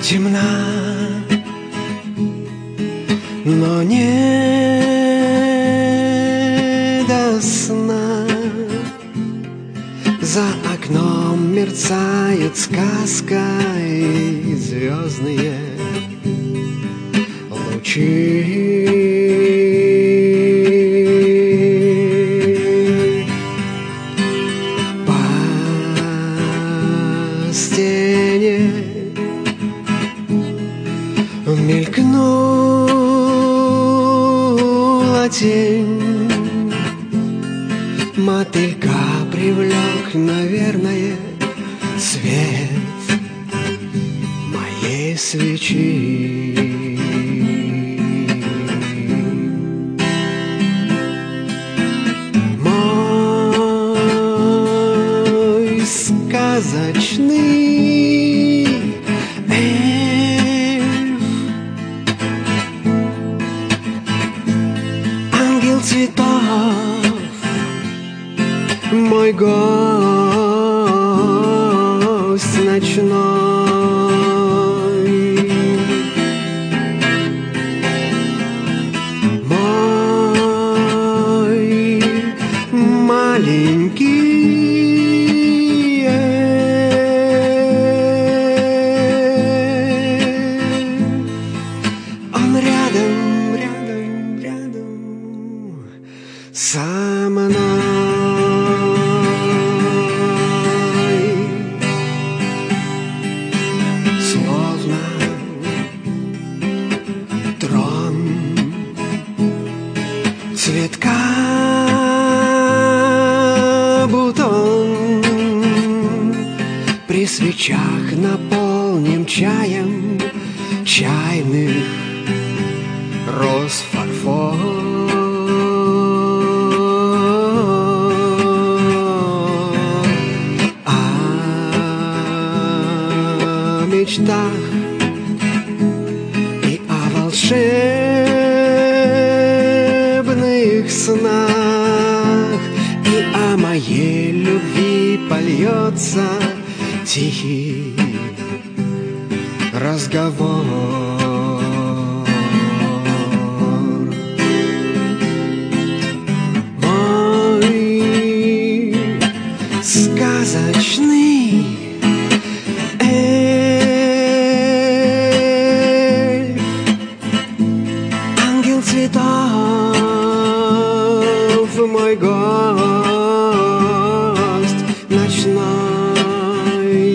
темна, но не до сна. За окном мерцает сказка и звездные лучи. По стене мелькнула тень, мотылька привлек, наверное, свет моей свечи. Мой сказочный эльф, ангел цветов, мой гость ночной, мой маленький эльф. Он рядом, рядом, рядом со мной. Цветка бутон, при свечах наполним чаем чайных роз фарфор. О мечтах и о волшебных снах, и о моей любви польется тихий разговор. Мой сказочный эльф, ангел цветов, мой гость ночной,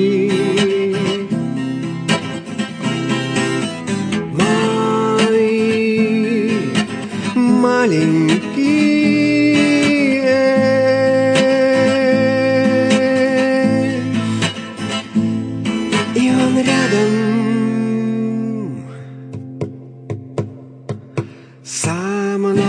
мой маленький эльф, и он рядом со мной.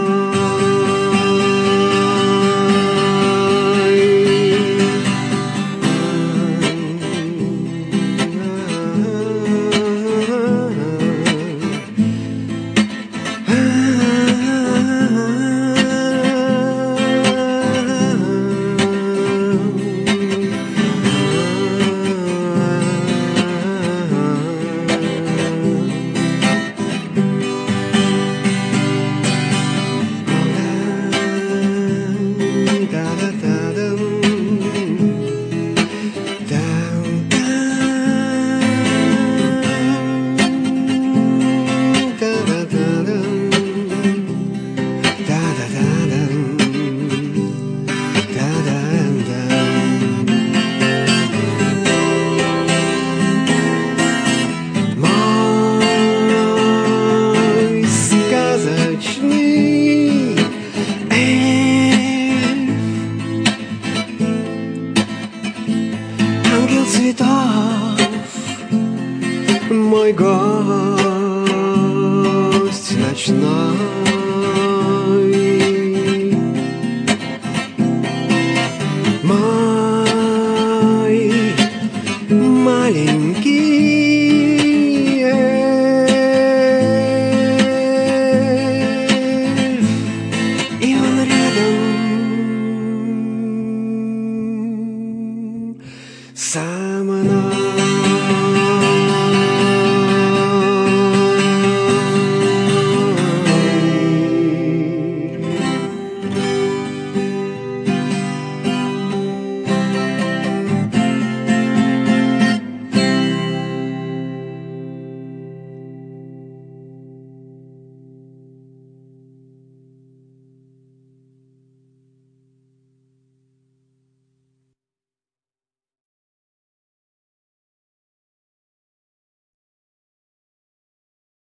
Ангел цветов, мой гость ночной, мой маленький эльф, и он рядом со мной.